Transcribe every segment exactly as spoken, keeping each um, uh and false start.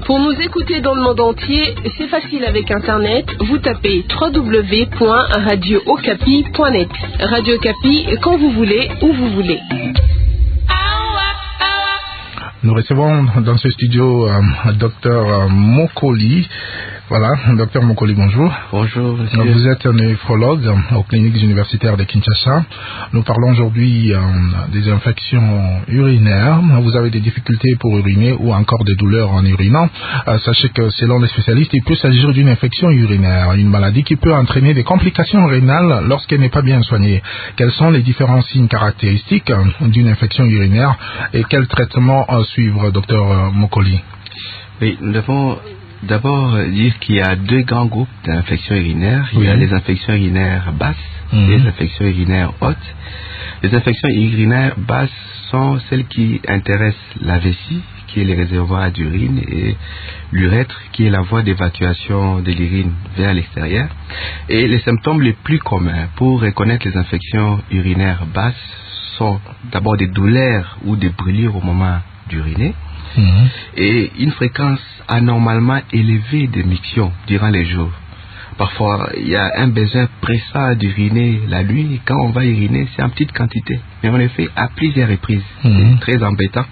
Pour nous écouter dans le monde entier, c'est facile avec Internet. Vous tapez w w w point radio okapi point net. Radio Okapi, quand vous voulez, où vous voulez. Nous recevons dans ce studio euh, Docteur euh, Mokoli. Voilà, Docteur Mokoli, bonjour. Bonjour, monsieur. Vous êtes un néphrologue aux cliniques universitaires de Kinshasa. Nous parlons aujourd'hui euh, des infections urinaires. Vous avez des difficultés pour uriner ou encore des douleurs en urinant. Euh, sachez que selon les spécialistes, il peut s'agir d'une infection urinaire, une maladie qui peut entraîner des complications rénales lorsqu'elle n'est pas bien soignée. Quels sont les différents signes caractéristiques d'une infection urinaire et quel traitement euh, suivre, Docteur Mokoli? Oui, nous devons d'abord dire qu'il y a deux grands groupes d'infections urinaires. Il oui. y a les infections urinaires basses mmh. et les infections urinaires hautes. Les infections urinaires basses sont celles qui intéressent la vessie, qui est les réservoirs d'urine, et l'urètre, qui est la voie d'évacuation de l'urine vers l'extérieur. Et les symptômes les plus communs pour reconnaître les infections urinaires basses sont d'abord des douleurs ou des brûlures au moment d'uriner. Mmh. Et une fréquence anormalement élevée de mictions durant les jours. Parfois, il y a un besoin pressant d'uriner la nuit, et quand on va uriner, c'est en petite quantité. Mais on le fait à plusieurs reprises. Mmh. C'est très embêtant.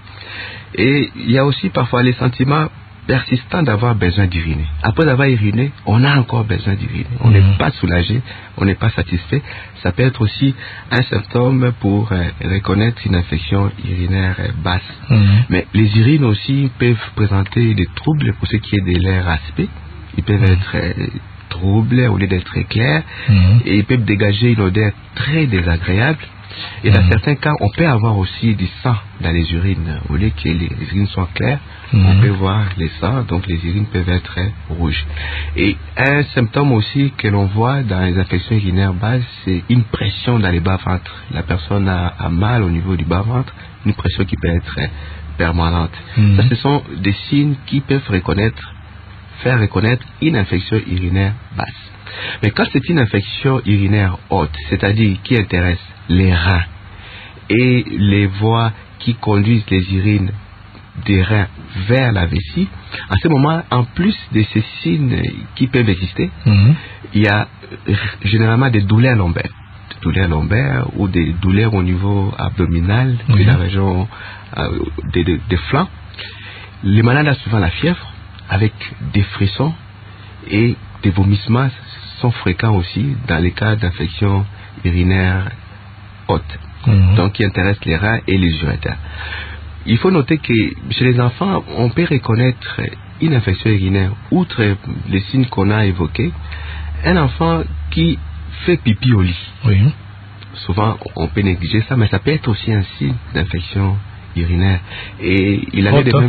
Et il y a aussi parfois les sentiments persistants d'avoir besoin d'uriner. Après avoir uriné, on a encore besoin d'uriner. On n'est mmh. pas soulagé, on n'est pas satisfait. Ça peut être aussi un symptôme pour euh, reconnaître une infection urinaire euh, basse. Mmh. Mais les urines aussi peuvent présenter des troubles pour ce qui est de leur aspect. Ils peuvent mmh. être euh, troubles au lieu d'être très clairs. Mmh. Et ils peuvent dégager une odeur très désagréable. Et dans mmh. certains cas, on peut avoir aussi du sang dans les urines. Au lieu que les urines soient claires, mmh. on peut voir les sangs, donc les urines peuvent être rouges. Et un symptôme aussi que l'on voit dans les infections urinaires basses, c'est une pression dans les bas-ventres. La personne a, a mal au niveau du bas-ventre, une pression qui peut être permanente. Mmh. Ça, ce sont des signes qui peuvent reconnaître, faire reconnaître une infection urinaire basse. Mais quand c'est une infection urinaire haute, c'est-à-dire qui intéresse les reins et les voies qui conduisent les urines des reins vers la vessie, à ce moment, en plus de ces signes qui peuvent exister, mmh. il y a généralement des douleurs lombaires, des douleurs lombaires ou des douleurs au niveau abdominal, mmh. de la région euh, des, des, des flancs. Les malades ont souvent la fièvre avec des frissons et des vomissements sont fréquents aussi dans les cas d'infection urinaire haute, mmh. donc qui intéressent les reins et les uréters. Il faut noter que chez les enfants, on peut reconnaître une infection urinaire, outre les signes qu'on a évoqués, un enfant qui fait pipi au lit. Oui. Souvent, on peut négliger ça, mais ça peut être aussi un signe d'infection urinaire. Et il avait des mêmes...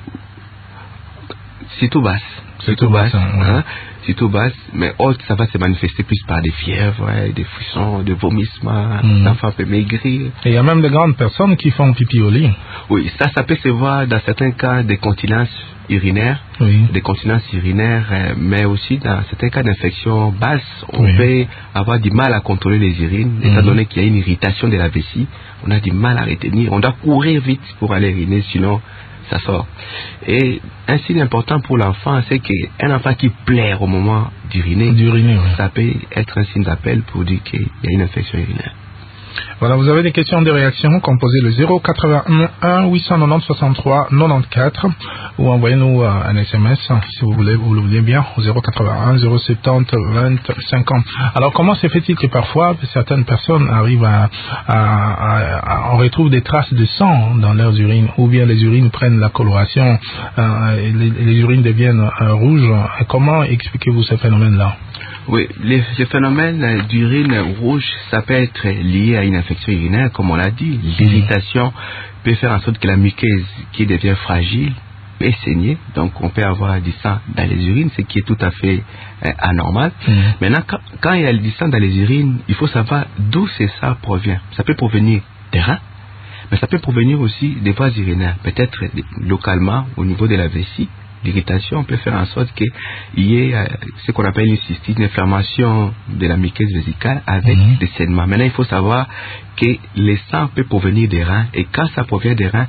C'est tout basse. C'est tout basse. Hein, hein, c'est tout basse, mais haute, ça va se manifester plus par des fièvres, ouais, des frissons, des vomissements, mmh. l'enfant peut maigrir. Et il y a même de grandes personnes qui font pipi au lit. Oui, ça, ça peut se voir dans certains cas des continences urinaires, oui. des continences urinaires, euh, mais aussi dans certains cas d'infection basse, on oui. peut avoir du mal à contrôler les urines, mmh. étant donné qu'il y a une irritation de la vessie, on a du mal à retenir, on doit courir vite pour aller uriner, sinon ça sort. Et un signe important pour l'enfant, c'est qu'un enfant qui pleure au moment d'uriner, d'uriner oui. ça peut être un signe d'appel pour dire qu'il y a une infection urinaire. Voilà, vous avez des questions de réaction, composez le zéro quatre-vingt-un huit cent quatre-vingt-dix soixante-trois quatre-vingt-quatorze ou envoyez-nous un S M S si vous voulez, vous le voulez bien, au zéro quatre-vingt-un zéro soixante-dix vingt cinquante. Alors comment se fait-il que parfois certaines personnes arrivent à, à, à, à on retrouve des traces de sang dans leurs urines, ou bien les urines prennent la coloration, euh, et les, les urines deviennent euh, rouges. Comment expliquez-vous ce phénomène-là? Oui, les, ce phénomène d'urine rouge, ça peut être lié à une infection urinaire, comme on l'a dit. L'irritation mmh. peut faire en sorte que la muqueuse qui devient fragile peut saigner, donc on peut avoir du sang dans les urines, ce qui est tout à fait euh, anormal. Mmh. Maintenant, quand, quand il y a du sang dans les urines, il faut savoir d'où c'est ça provient. Ça peut provenir des reins, mais ça peut provenir aussi des voies urinaires, peut-être localement au niveau de la vessie. L'irritation peut faire en sorte qu'il y ait euh, ce qu'on appelle une cystite, une inflammation de la muqueuse vésicale avec mmh. des saignements. Maintenant, il faut savoir que le sang peut provenir des reins, et quand ça provient des reins,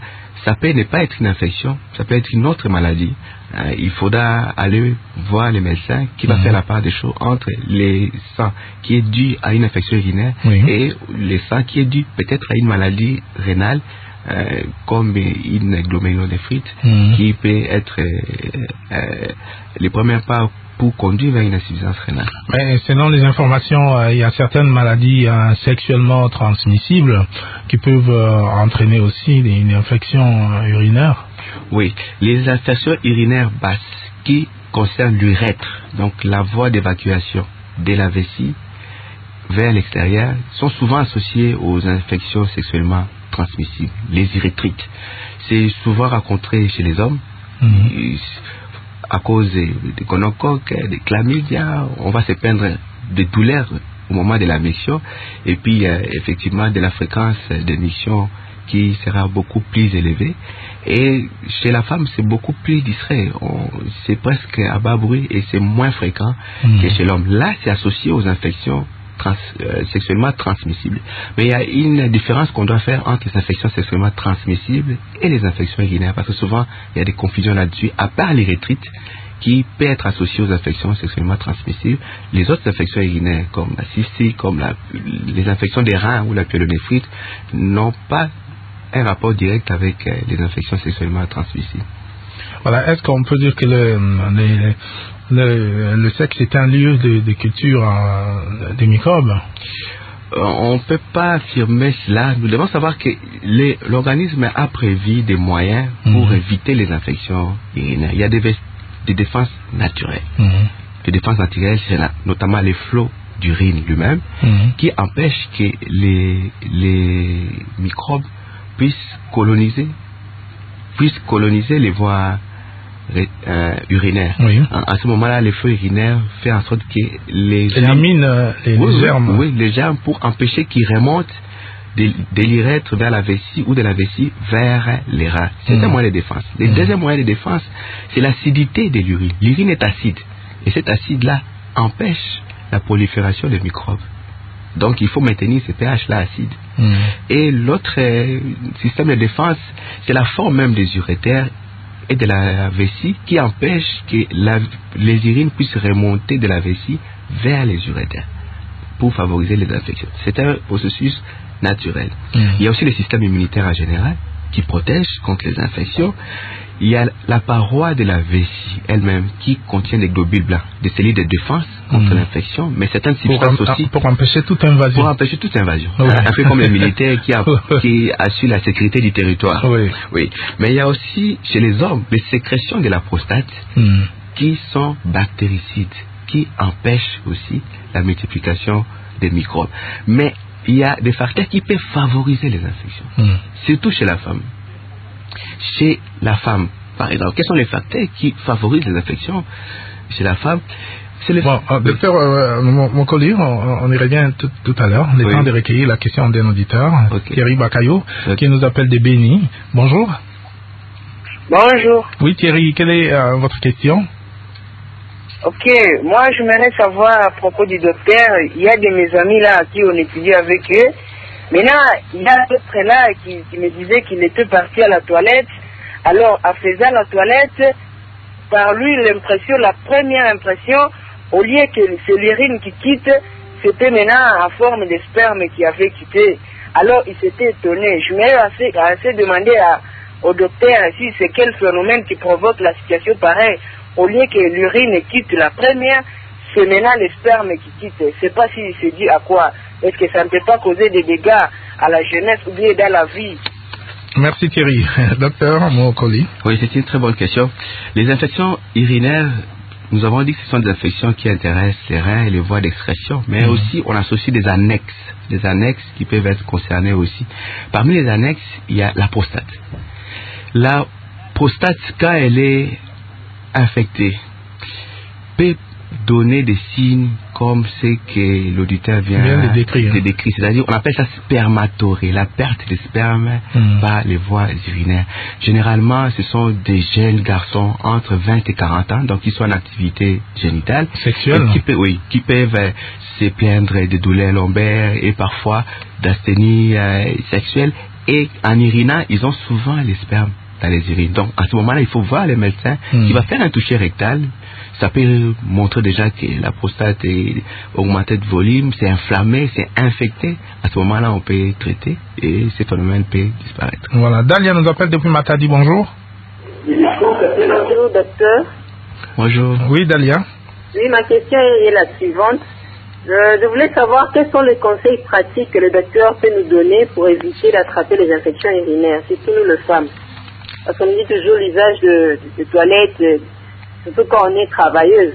ça peut ne pas être une infection, ça peut être une autre maladie. Euh, il faudra aller voir le médecin qui va mmh. faire la part des choses entre les sangs qui est dû à une infection urinaire oui. et les sangs qui est dû peut-être à une maladie rénale euh, comme une glomérulonéphrite mmh. qui peut être euh, euh, les premiers pas pour conduire vers une insuffisance rénale. Mais selon les informations, euh, il y a certaines maladies euh, sexuellement transmissibles qui peuvent euh, entraîner aussi une infection euh, urinaire. Oui, les infections urinaires basses qui concernent l'urètre, donc la voie d'évacuation de la vessie vers l'extérieur, sont souvent associées aux infections sexuellement transmissibles, les urétrites. C'est souvent rencontré chez les hommes. Mmh. À cause des gonocoques, des chlamydia, on va se plaindre de douleurs au moment de la mission et puis euh, effectivement de la fréquence de mission qui sera beaucoup plus élevée. Et chez la femme, c'est beaucoup plus distrait. On, c'est presque à bas bruit et c'est moins fréquent mmh. que chez l'homme. Là, c'est associé aux infections trans, euh, sexuellement transmissibles. Mais il y a une différence qu'on doit faire entre les infections sexuellement transmissibles et les infections urinaires, parce que souvent, il y a des confusions là-dessus. À part l'érythrite, qui peut être associée aux infections sexuellement transmissibles, les autres infections urinaires, comme la cystite, comme la, les infections des reins ou la pyélonéphrite, n'ont pas un rapport direct avec euh, les infections sexuellement transmissibles. Voilà, est-ce qu'on peut dire que le, le, le, le sexe est un lieu de, de culture euh, des microbes? euh, On ne peut pas affirmer cela. Nous devons savoir que les, l'organisme a prévu des moyens pour mmh. éviter les infections urinaires. Il y a des, des défenses naturelles. Mmh. Les défenses naturelles, c'est là, notamment les flots d'urine lui-même, mmh. qui empêchent que les, les microbes puissent coloniser, puissent coloniser les voies euh, urinaires. Oui. En, à ce moment-là, les flux urinaires font en sorte que les germes... éliminent euh, les, oui, les germes. Oui, oui, les germes pour empêcher qu'ils remontent de, de l'urètre vers la vessie ou de la vessie vers les reins. C'est mmh. un moyen de défense. Le mmh. deuxième moyen de défense, c'est l'acidité de l'urine. L'urine est acide. Et cet acide-là empêche la prolifération des microbes. Donc il faut maintenir ce pH-là acide. Mmh. Et l'autre euh, système de défense, c'est la forme même des urétères et de la vessie qui empêche que la, les urines puissent remonter de la vessie vers les urétères pour favoriser les infections. C'est un processus naturel. Mmh. Il y a aussi le système immunitaire en général qui protège contre les infections. Il y a la paroi de la vessie elle-même qui contient des globules blancs, des cellules de défense contre mmh. l'infection, mais certaines substances pour, aussi... Pour empêcher toute invasion. Pour empêcher toute invasion. Oui. Un peu comme les militaires qui, a, qui assurent la sécurité du territoire. Oui. Oui. Mais il y a aussi, chez les hommes, les sécrétions de la prostate mmh. qui sont bactéricides, qui empêchent aussi la multiplication des microbes. Mais il y a des facteurs qui peuvent favoriser les infections, mmh. surtout chez la femme. Chez la femme, par exemple, quels sont les facteurs qui favorisent les infections chez la femme? C'est le bon, euh, docteur euh, mon, mon collègue, on, on y revient tout, tout à l'heure, le oui. temps de recueillir la question d'un auditeur, okay. Thierry Bakayo, okay. qui nous appelle de Béni. Bonjour. Bonjour. Oui, Thierry, quelle est euh, votre question? Ok, moi j'aimerais savoir à propos du docteur, il y a de mes amis là à qui on étudie avec eux. Maintenant, il y a d'autres là qui, qui me disaient qu'il était parti à la toilette. Alors, en faisant la toilette, par lui, l'impression, la première impression, au lieu que c'est l'urine qui quitte, c'était maintenant en forme de sperme qui avait quitté. Alors, il s'était étonné. Je m'ai assez, assez demandé à, au docteur si c'est quel phénomène qui provoque la situation pareille. Au lieu que l'urine quitte la première, c'est maintenant le sperme qui quitte. Je ne sais pas s'il se dit à quoi. Est-ce que ça ne peut pas causer des dégâts à la jeunesse ou bien dans la vie? Merci Thierry. Docteur Mokoli. Oui, c'est une très bonne question. Les infections urinaires, nous avons dit que ce sont des infections qui intéressent les reins et les voies d'excrétion, mais mmh. aussi on associe des annexes, des annexes qui peuvent être concernées aussi. Parmi les annexes, il y a la prostate. La prostate, quand elle est infectée, peut donner des signes comme ce que l'auditeur vient, vient de décrire. De décrire. C'est-à-dire, on appelle ça spermatorrhée, la perte de sperme mmh. par les voies urinaires. Généralement, ce sont des jeunes garçons entre vingt et quarante ans, donc qui sont en activité génitale. Sexuelle. Qui, peut, oui, qui peuvent euh, se plaindre de douleurs lombaires et parfois d'asthénie euh, sexuelle Et en urinant, ils ont souvent les spermes dans les urines. Donc, à ce moment-là, il faut voir le médecin mmh. qui va faire un toucher rectal. Ça peut montrer déjà que la prostate est augmentée de volume, c'est inflammé, c'est infecté. À ce moment-là, on peut traiter et ce phénomène peut disparaître. Voilà. Dalia nous appelle depuis Matadi. Bonjour. Bonjour, docteur. Bonjour. Oui, Dalia. Oui, ma question est la suivante. Je, je voulais savoir quels sont les conseils pratiques que le docteur peut nous donner pour éviter d'attraper les infections urinaires, surtout nous les femmes. Parce qu'on dit toujours l'usage de, de, de toilettes, surtout quand on est travailleuse.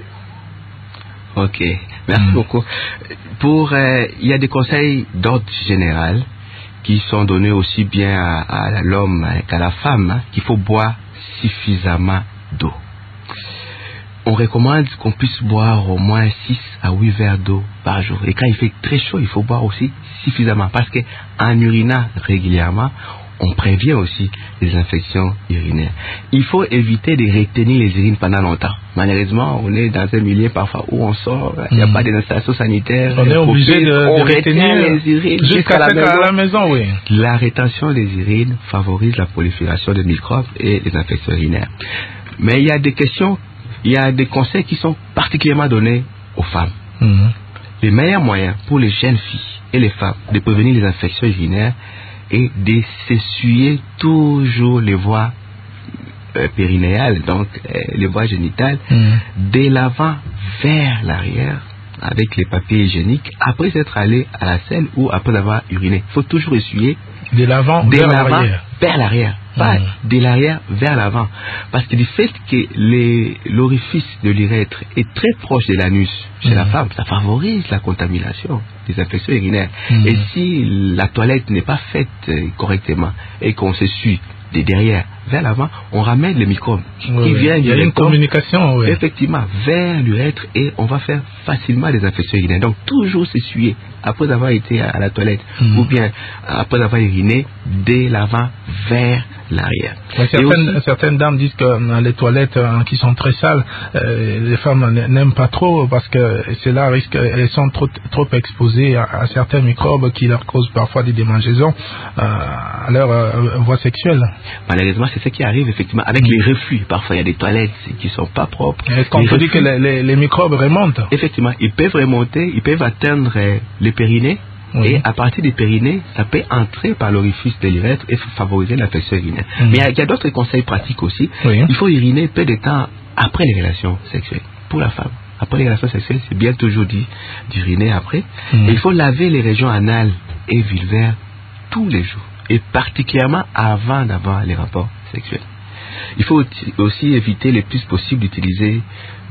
Ok, merci mmh. beaucoup. Pour, euh, il y a des conseils d'ordre général qui sont donnés aussi bien à, à l'homme qu'à la femme, hein, qu'il faut boire suffisamment d'eau. On recommande qu'on puisse boire au moins six à huit verres d'eau par jour. Et quand il fait très chaud, il faut boire aussi suffisamment. Parce qu'en urinant régulièrement, on prévient aussi les infections urinaires. Il faut éviter de retenir les urines pendant longtemps. Malheureusement, on est dans un milieu parfois où on sort, il n'y a mmh. pas d'installation sanitaire. On est obligé de, on de retenir les urines jusqu'à la, maison. la maison. Oui. La rétention des urines favorise la prolifération des microbes et les infections urinaires. Mais il y a des questions, il y a des conseils qui sont particulièrement donnés aux femmes. Mmh. Les meilleurs moyens pour les jeunes filles et les femmes de prévenir les infections urinaires et de s'essuyer toujours les voies euh, périnéales, donc euh, les voies génitales, mmh. de l'avant vers l'arrière avec les papiers hygiéniques, après être allé à la selle ou après avoir uriné. Il faut toujours essuyer de l'avant de vers l'avant l'arrière. vers l'arrière, pas mmh. de l'arrière vers l'avant. Parce que du fait que les, l'orifice de l'urètre est très proche de l'anus chez mmh. la femme, ça favorise la contamination des infections urinaires. Mmh. Et si la toilette n'est pas faite correctement et qu'on s'essuie de derrière vers l'avant, on ramène les microbes qui oui, viennent il y a une communication oui. effectivement vers l'urètre et on va faire facilement des infections urinaires. Donc toujours s'essuyer après avoir été à la toilette mmh. ou bien après avoir uriné de l'avant vers l'arrière. Certaines, aussi, certaines dames disent que euh, les toilettes euh, qui sont très sales, euh, les femmes n'aiment pas trop parce que cela risque, elles sont trop, trop exposées à, à certains microbes qui leur causent parfois des démangeaisons euh, à leur euh, voie sexuelle. Malheureusement, c'est ce qui arrive effectivement avec mmh. les reflux. Parfois, il y a des toilettes qui ne sont pas propres. Est-ce qu'on peut dire que les, les, les microbes remontent? Effectivement, ils peuvent remonter, ils peuvent atteindre euh, les périnées. Oui. Et à partir des périnées, ça peut entrer par l'orifice de l'urètre et favoriser l'infection urinaire. Mmh. Mais il y a, a d'autres conseils pratiques aussi. Oui. Il faut uriner peu de temps après les relations sexuelles. Pour la femme, après les relations sexuelles, c'est bien toujours dit d'uriner après. Mmh. Et il faut laver les régions anales et vulvaires tous les jours. Et particulièrement avant d'avoir les rapports sexuels. Il faut aussi éviter le plus possible d'utiliser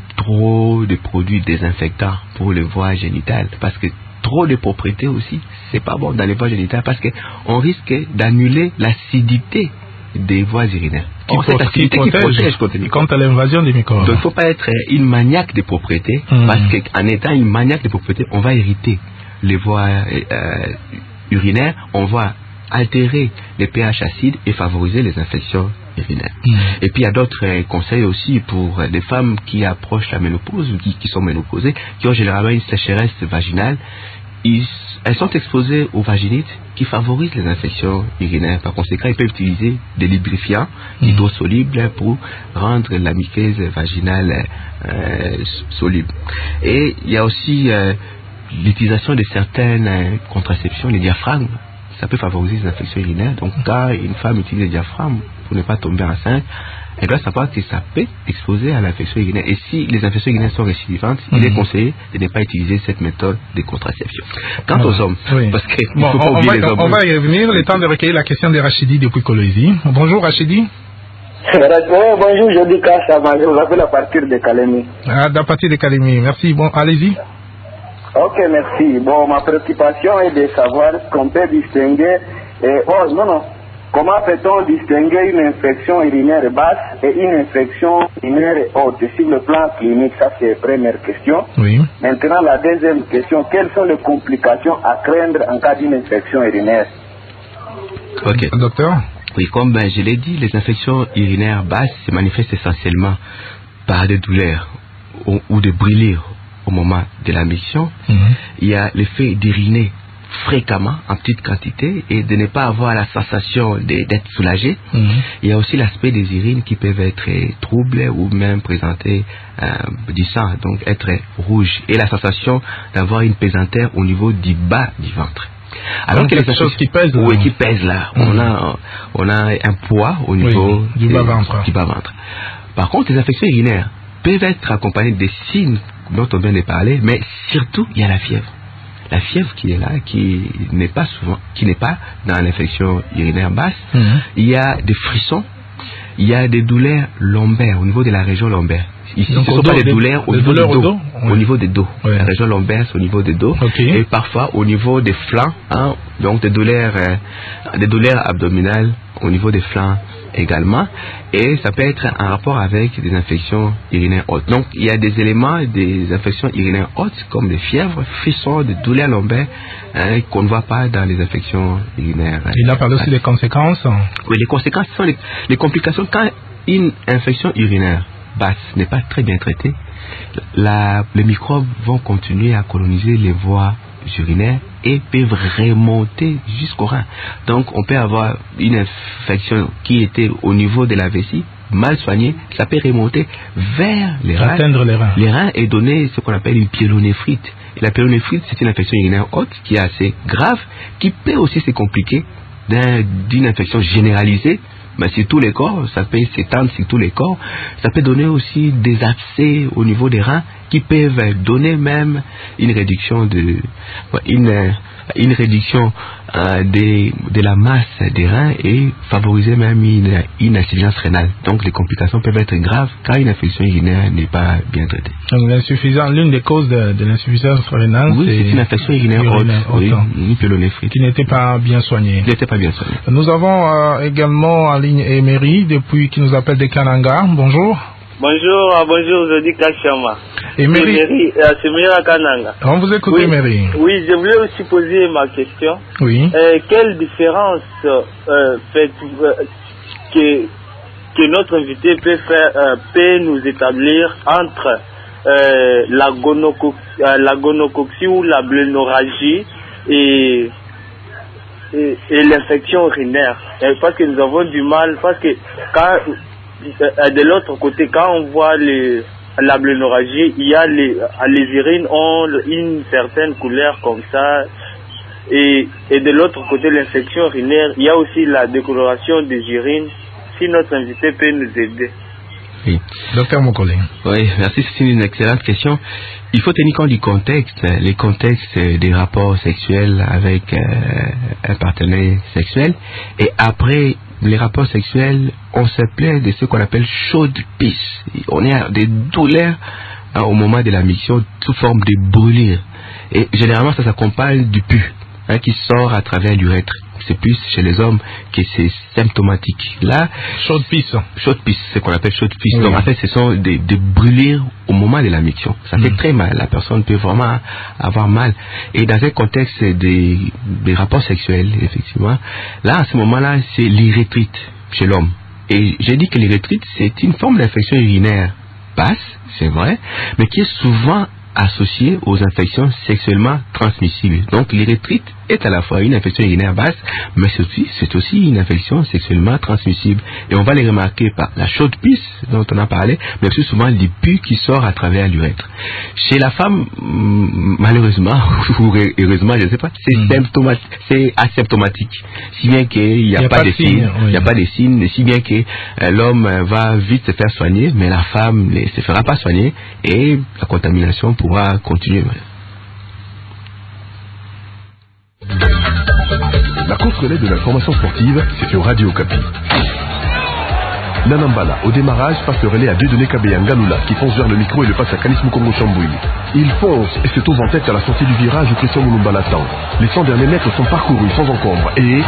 trop de produits désinfectants pour les voies génitales. Parce que trop de propriétés aussi, c'est pas bon dans les voies génitales parce qu'on risque d'annuler l'acidité des voies urinaires. Or, cette acidité qui protège, qui protège contre l'invasion des microbes. Donc il ne faut pas être une maniaque des propriétés mmh. parce qu'en étant une maniaque des propriétés, on va irriter les voies euh, urinaires, on va altérer les pH acides et favoriser les infections urinaires. Mmh. Et puis il y a d'autres euh, conseils aussi pour euh, les femmes qui approchent la ménopause ou qui, qui sont ménopausées, qui ont généralement une sécheresse vaginale. Ils, elles sont exposées aux vaginites qui favorisent les infections urinaires. Par conséquent, ils peuvent utiliser des lubrifiants mmh. hydrosolubles pour rendre la muqueuse vaginale euh, soluble. Et il y a aussi euh, l'utilisation de certaines euh, contraceptions, les diaphragmes. Ça peut favoriser les infections urinaires. Donc, quand une femme utilise le diaphragme pour ne pas tomber enceinte, elle doit savoir que ça peut exposer à l'infection urinaire. Et si les infections urinaires sont récidivantes, mmh. il est conseillé de ne pas utiliser cette méthode de contraception. Quant aux hommes, oui. parce qu'il bon, faut pas on, oublier va, les hommes. On va y revenir, le temps de recueillir la question de Rachidi depuis Colosie. Bonjour Rachidi. Bonjour, je dis Kassama, je vous appelle à partir de Kalemi. Ah, à partir de Kalemi, merci. Bon, allez-y. Ok, merci. Bon, ma préoccupation est de savoir ce qu'on peut distinguer. Et, oh, non, non. Comment peut-on distinguer une infection urinaire basse et une infection urinaire haute sur le plan clinique? Ça, c'est la première question. Oui. Maintenant, la deuxième question. Quelles sont les complications à craindre en cas d'une infection urinaire? Ok. Docteur? Oui, comme ben, je l'ai dit, les infections urinaires basses se manifestent essentiellement par des douleurs ou, ou des brûlures au moment de la mission. Mm-hmm. Il y a l'effet d'uriner fréquemment, en petite quantité, et de ne pas avoir la sensation d'être soulagé. Mm-hmm. Il y a aussi l'aspect des urines qui peuvent être troubles ou même présenter euh, du sang, donc être rouge, et la sensation d'avoir une pesanteur au niveau du bas du ventre. Alors donc, quelque chose qui pèse. Oui, qui pèse là. Mm-hmm. On a, on a un poids au niveau oui, du bas ventre. Du bas ventre. Par contre, les infections urinaires peuvent être accompagnées des signes dont on vient de parler, mais surtout il y a la fièvre. La fièvre qui est là, qui n'est pas souvent, qui n'est pas dans l'infection urinaire basse. Mmh. Il y a des frissons, il y a des douleurs lombaires au niveau de la région lombaire. Ici, donc, ce ne sont pas des douleurs au niveau des dos, dos oui. au niveau des dos. Oui. La région lombaire, c'est au niveau des dos, okay. Et parfois au niveau des flancs, hein, donc des douleurs, euh, des douleurs abdominales au niveau des flancs également, et ça peut être en rapport avec des infections urinaires hautes. Donc il y a des éléments des infections urinaires hautes comme des fièvres, frissons, des douleurs lombaires hein, qu'on ne voit pas dans les infections urinaires. Il a parlé aussi des conséquences. Oui, les conséquences sont les, les complications quand une infection urinaire basse n'est pas très bien traitée. La, les microbes vont continuer à coloniser les voies urinaires et peuvent remonter jusqu'au rein. Donc on peut avoir une infection qui était au niveau de la vessie, mal soignée, ça peut remonter vers les reins. Atteindre les reins. Les reins et donner ce qu'on appelle une pyélonéphrite. Et la pyélonéphrite, c'est une infection urinaire haute qui est assez grave, qui peut aussi se compliquer d'une infection généralisée. Mais sur tous les corps, ça peut s'étendre sur tous les corps. Ça peut donner aussi des abcès au niveau des reins qui peuvent donner même une réduction de une, une réduction euh, de, de la masse des reins et favoriser même une, une insuffisance rénale. Donc les complications peuvent être graves quand une infection urinaire n'est pas bien traitée. Donc l'insuffisance, l'une des causes de, de l'insuffisance rénale, oui, c'est une infection urinaire haute, oui, une pyélonéphrite qui n'était pas bien soignée. Qui n'était pas bien soignée. Nous avons euh, également en ligne Emery depuis qui nous appelle de Kananga. Bonjour. Bonjour, bonjour, je dis Kachama. Emery. C'est Mira Kananga. On vous écoute, oui, Emery. Oui, je voulais aussi poser ma question. Oui. Euh, quelle différence euh, fait euh, que, que notre invité peut, faire, euh, peut nous établir entre euh, la, gonoco, euh, la gonocoxie ou la blénorragie et, et, et l'infection urinaire? Et parce que nous avons du mal, parce que quand... de l'autre côté, quand on voit les, la blénorragie, il y a les, les urines ont une certaine couleur comme ça, et, et de l'autre côté, l'infection urinaire, il y a aussi la décoloration des urines. Si notre invité peut nous aider. Oui. Docteur Mokole. Oui, merci, c'est une excellente question. Il faut tenir compte du contexte, les contextes des rapports sexuels avec euh, un partenaire sexuel, et après les rapports sexuels, on se plaint de ce qu'on appelle chaude pisse. On a des douleurs hein, au moment de la mission sous forme de brûlure. Et généralement, ça s'accompagne du pus hein, qui sort à travers l'urètre. C'est plus chez les hommes que c'est symptomatique. Là, chaude pisse. Chaude pisse, c'est ce qu'on appelle chaude pisse. Oui. Donc en fait, ce sont des, des brûlures au moment de la miction. Ça fait mmh. très mal. La personne peut vraiment avoir mal. Et dans un contexte des, des rapports sexuels, effectivement, là, à ce moment-là, c'est l'érythrite chez l'homme. Et j'ai dit que l'érythrite, c'est une forme d'infection urinaire basse, c'est vrai, mais qui est souvent associée aux infections sexuellement transmissibles. Donc l'érythrite est à la fois une infection urinaire basse, mais c'est aussi, c'est aussi une infection sexuellement transmissible. Et on va les remarquer par la chaude pisse dont on a parlé, mais aussi souvent les pus qui sortent à travers l'urètre. Chez la femme, malheureusement, ou heureusement, je ne sais pas, c'est mmh. symptomatique, c'est asymptomatique. Si bien qu'il n'y a, a pas, pas de signes, il n'y oui. a pas de signes, si bien que euh, l'homme va vite se faire soigner, mais la femme ne se fera pas soigner et la contamination pourra continuer. La course relais de l'information sportive, c'est sur Radio Okapi. Nanambala, au démarrage, passe le relais à Dieudonné Kabeyanga Lula, qui fonce vers le micro et le passe à Kanis Mukongo Chamboui. Il fonce et se trouve en tête à la sortie du virage où Christian Moulumba l'attend. Les cent derniers mètres sont parcourus sans encombre et...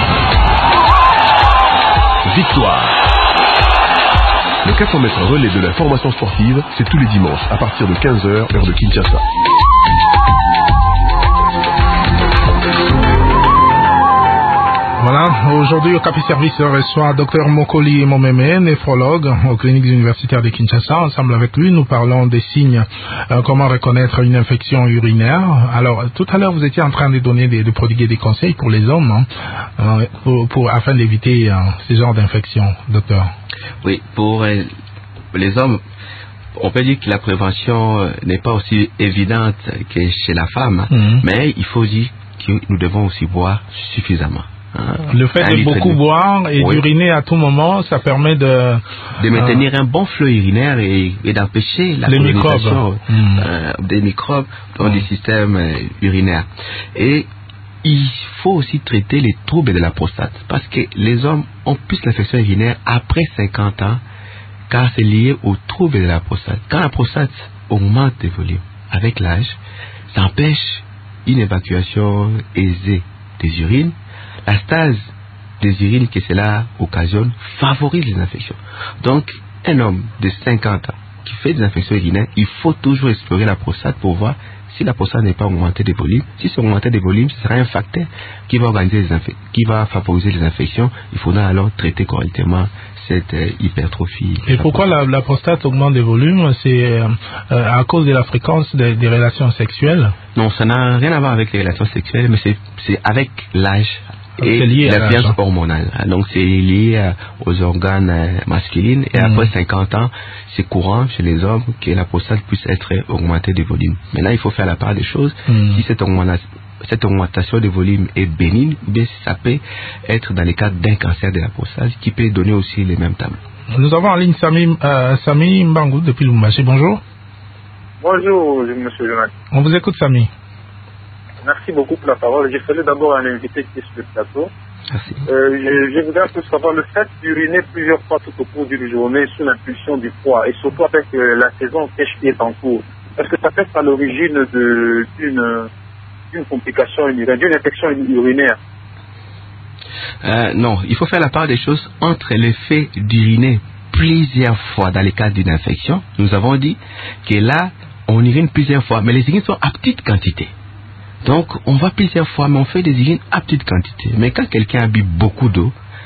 victoire! Le quatre cents mètres relais de l'information sportive, c'est tous les dimanches à partir de quinze heures, heure de Kinshasa. Voilà, aujourd'hui au Capi Service reçoit Dr Mokoli Momeme, néphrologue aux cliniques universitaires de Kinshasa. Ensemble avec lui, nous parlons des signes, euh, comment reconnaître une infection urinaire. Alors, tout à l'heure, vous étiez en train de donner, des, de prodiguer des conseils pour les hommes, hein, euh, pour, pour, afin d'éviter euh, ce genre d'infection, docteur. Oui, pour euh, les hommes, on peut dire que la prévention euh, n'est pas aussi évidente que chez la femme, mm-hmm. mais il faut dire que nous devons aussi boire suffisamment. Hein, le fait de beaucoup de... boire et oui. d'uriner à tout moment, ça permet de... De maintenir euh... un bon flux urinaire et, et d'empêcher la colonisation mmh. euh, des microbes dans mmh. les systèmes euh, urinaires. Et il faut aussi traiter les troubles de la prostate, parce que les hommes ont plus l'infection urinaire après cinquante ans, car c'est lié aux troubles de la prostate. Quand la prostate augmente de volume avec l'âge, ça empêche une évacuation aisée des urines. La stase des urines que cela occasionne favorise les infections. Donc, un homme de cinquante ans qui fait des infections urinaires, il faut toujours explorer la prostate pour voir si la prostate n'est pas augmentée de volume. Si c'est augmenté de volume, ce sera un facteur qui va organiser les inf- qui va favoriser les infections. Il faudra alors traiter correctement cette euh, hypertrophie. Et pourquoi la, la prostate augmente de volume? C'est euh, à cause de la fréquence des, des relations sexuelles? Non, ça n'a rien à voir avec les relations sexuelles, mais c'est, c'est avec l'âge. Et l'influence hormonale. Donc c'est lié euh, aux organes euh, masculins. Et mmh. après cinquante ans, c'est courant chez les hommes que la prostate puisse être augmentée de volume. Maintenant, il faut faire la part des choses. Mmh. Si cette augmentation, cette augmentation de volume est bénigne, bien ça peut être dans le cadre d'un cancer de la prostate qui peut donner aussi les mêmes tableaux. Nous avons en ligne Sami, euh, Sami Mbangou depuis Lubumbashi. Bonjour. Bonjour, monsieur Jonathan. On vous écoute, Sami. Merci beaucoup pour la parole. Je salue d'abord un invité qui est sur le plateau. Merci. Euh, je, je voudrais un peu savoir le fait d'uriner plusieurs fois tout au cours d'une journée sous l'impulsion du froid et surtout avec euh, la saison sèche qui est en cours. Est-ce que ça peut être à l'origine de, d'une, d'une complication urinaire, d'une infection urinaire? euh, Non, il faut faire la part des choses entre l'effet d'uriner plusieurs fois dans le cadre d'une infection. Nous avons dit que là, on urine plusieurs fois, mais les urines sont à petite quantité. Donc, on va plusieurs fois, mais on fait des urines à petite quantité. Mais quand quelqu'un a bu beaucoup d'eau,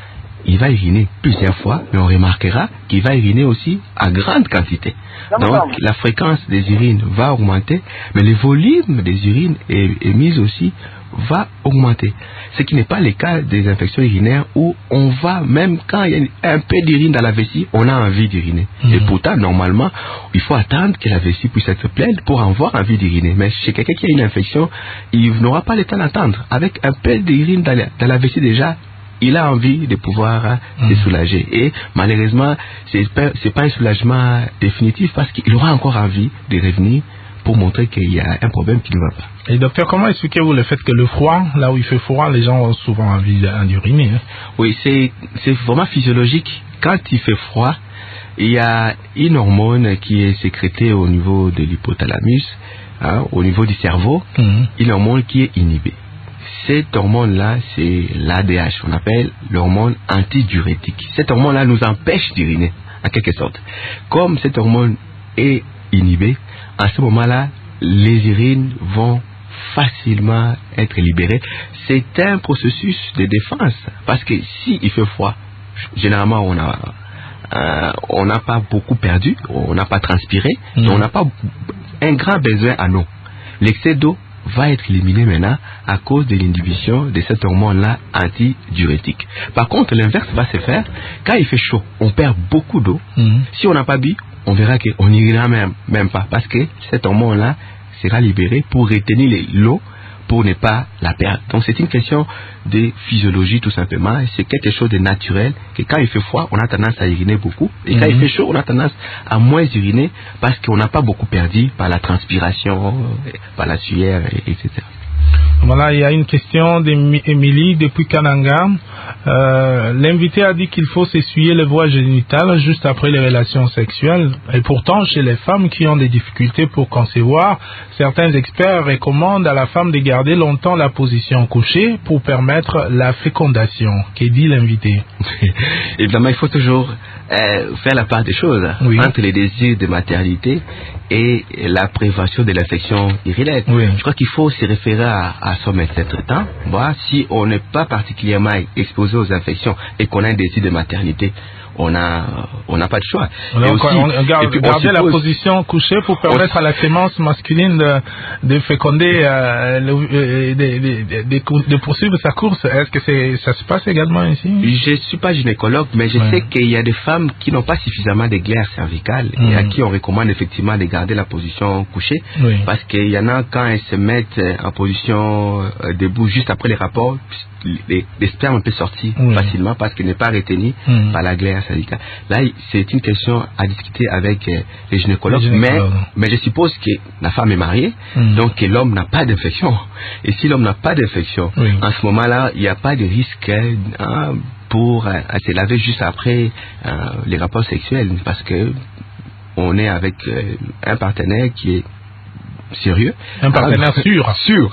il va uriner plusieurs fois, mais on remarquera qu'il va uriner aussi à grande quantité. Donc, la fréquence des urines va augmenter, mais le volume des urines émises aussi va augmenter. Ce qui n'est pas le cas des infections urinaires où on va, même quand il y a un peu d'urine dans la vessie, on a envie d'uriner. Mmh. Et pourtant, normalement, il faut attendre que la vessie puisse être pleine pour avoir envie d'uriner. Mais chez quelqu'un qui a une infection, il n'aura pas le temps d'attendre. Avec un peu d'urine dans la, dans la vessie déjà, il a envie de pouvoir mmh. se soulager. Et malheureusement, ce n'est pas, c'est pas un soulagement définitif parce qu'il aura encore envie de revenir pour montrer qu'il y a un problème qui ne va pas. Et docteur, comment expliquez-vous le fait que le froid, là où il fait froid, les gens ont souvent envie d'uriner? Hein? Oui, c'est, c'est vraiment physiologique. Quand il fait froid, il y a une hormone qui est sécrétée au niveau de l'hypothalamus, hein, au niveau du cerveau, mmh. une hormone qui est inhibée. Cette hormone-là, c'est l'A D H, on appelle l'hormone antidiurétique. Cette hormone-là nous empêche d'uriner, en quelque sorte. Comme cette hormone est inhibée, à ce moment-là, les urines vont facilement être libérées. C'est un processus de défense, parce que s'il fait froid, généralement on a euh, on n'a pas beaucoup perdu, on n'a pas transpiré, mmh. on n'a pas un grand besoin en eau. L'excès d'eau va être éliminé maintenant à cause de l'inhibition de cette hormone-là antidiurétique. Par contre, l'inverse va se faire quand il fait chaud. On perd beaucoup d'eau. Mmh. Si on n'a pas bu, on verra qu'on n'ira même, même pas parce que cette hormone-là sera libérée pour retenir l'eau pour ne pas la perdre. Donc c'est une question de physiologie tout simplement. C'est quelque chose de naturel que quand il fait froid, on a tendance à uriner beaucoup. Et mmh. quand il fait chaud, on a tendance à moins uriner parce qu'on n'a pas beaucoup perdu par la transpiration, par la sueur, et cetera. Voilà, il y a une question d'Émilie depuis Kananga. Euh, l'invité a dit qu'il faut s'essuyer les voies génitales juste après les relations sexuelles. Et pourtant, chez les femmes qui ont des difficultés pour concevoir, certains experts recommandent à la femme de garder longtemps la position couchée pour permettre la fécondation. Qu'est dit l'invité? Évidemment, il faut toujours euh, faire la part des choses oui. entre les désirs de maternité et la prévention de l'infection urinaire. Oui. Je crois qu'il faut se référer à, à son médecin traitant. Bon, si on n'est pas particulièrement exposé aux infections et qu'on a un désir de maternité, on a on n'a pas de choix. Donc, et aussi, on garde, et puis garder suppose, la position couchée pour permettre on, à la sémence masculine de, de féconder, euh, le, euh, de, de, de, de poursuivre sa course. Est-ce que c'est, ça se passe également ici? Je ne suis pas gynécologue, mais je ouais. sais qu'il y a des femmes qui n'ont pas suffisamment de glaires cervicales mmh. et à qui on recommande effectivement de garder la position couchée. Oui. Parce qu'il y en a quand elles se mettent en position euh, debout juste après les rapports, les, les spermes peuvent sortir oui. facilement parce qu'il n'est pas retenu mmh. par la glaire cervicale. Là, c'est une question à discuter avec euh, les gynécologues, les gynécologues. Mais, mais je suppose que la femme est mariée, mmh. donc que l'homme n'a pas d'infection. Et si l'homme n'a pas d'infection, oui. en ce moment-là, il n'y a pas de risque hein, pour euh, se laver juste après euh, les rapports sexuels, parce que on est avec euh, un partenaire qui est sérieux. Un partenaire ah, sûr. Sûr.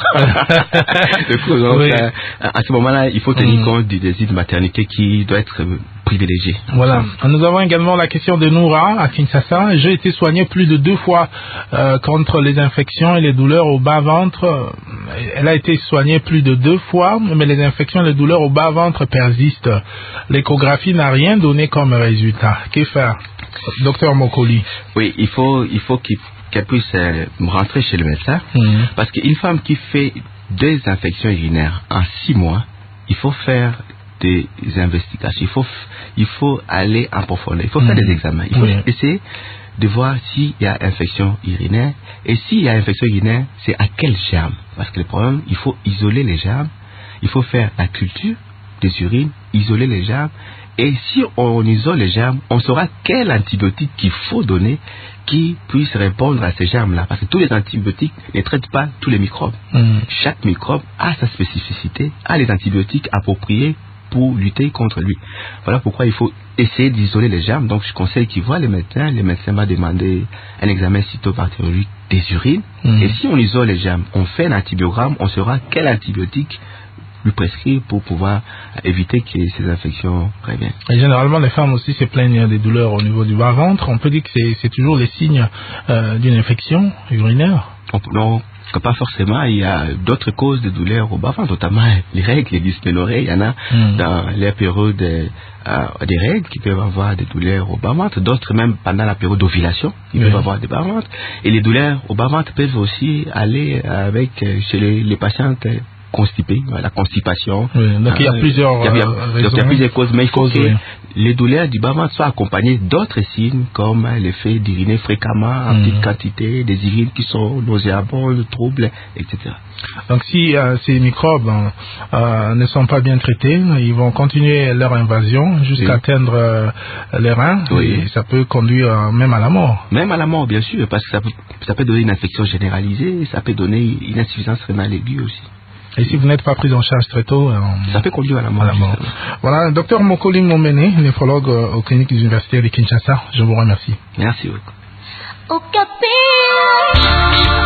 Du coup, donc, oui. euh, à ce moment-là, il faut tenir mmh. compte du désir de maternité qui doit être privilégié. Voilà. Nous avons également la question de Noura à Kinshasa. J'ai été soignée plus de deux fois euh, contre les infections et les douleurs au bas-ventre. Elle a été soignée plus de deux fois, mais les infections et les douleurs au bas-ventre persistent. L'échographie n'a rien donné comme résultat. Que faire, docteur Mokoli? Oui, il faut, il faut qu'il qu'elle puisse euh, rentrer chez le médecin, mmh. parce qu'une femme qui fait deux infections urinaires en six mois, il faut faire des investigations, il faut, il faut aller en profondeur, il faut mmh. faire des examens, il faut oui. essayer de voir s'il y a infection urinaire, et s'il y a infection urinaire, c'est à quel germe, parce que le problème, il faut isoler les germes, il faut faire la culture des urines, isoler les germes, et si on isole les germes, on saura quel antibiotique qu'il faut donner qui puisse répondre à ces germes-là. Parce que tous les antibiotiques ne traitent pas tous les microbes. Mmh. Chaque microbe a sa spécificité, a les antibiotiques appropriés pour lutter contre lui. Voilà pourquoi il faut essayer d'isoler les germes. Donc je conseille qu'il voit le médecin. Le médecin va demander un examen cytobactériologique des urines. Mmh. Et si on isole les germes, on fait un antibiogramme, on saura quel antibiotique lui prescrire pour pouvoir éviter que ces infections reviennent. Et généralement, les femmes aussi se plaignent des douleurs au niveau du bas-ventre. On peut dire que c'est, c'est toujours les signes euh, d'une infection urinaire. On, non, pas forcément. Il y a d'autres causes de douleurs au bas-ventre, notamment les règles, les dysménorrhées. Il y en a mmh. dans les périodes euh, des règles qui peuvent avoir des douleurs au bas-ventre. D'autres même pendant la période d'ovulation, ils oui. peuvent avoir des bas-ventres. Et les douleurs au bas-ventre peuvent aussi aller avec chez les, les patientes constipé, la constipation. Oui, donc il y a plusieurs il y a, il y a, euh, donc il y a plusieurs causes, mais il faut causes, que oui. les douleurs du bas-ventre soient accompagnées d'autres signes comme le fait d'uriner fréquemment en mmh. petite quantité, des urines qui sont nauséabondes, troubles, et cetera. Donc si euh, ces microbes euh, ne sont pas bien traités, ils vont continuer leur invasion jusqu'à oui. atteindre euh, les reins oui. et ça peut conduire euh, même à la mort. Même à la mort, bien sûr, parce que ça peut, ça peut donner une infection généralisée, ça peut donner une insuffisance rénale aiguë aussi. Et si vous n'êtes pas pris en charge très tôt, euh, ça peut conduire à la mort. À la mort. Voilà, docteur Mokoli Momene, néphrologue euh, aux cliniques universitaires de Kinshasa, je vous remercie. Merci beaucoup.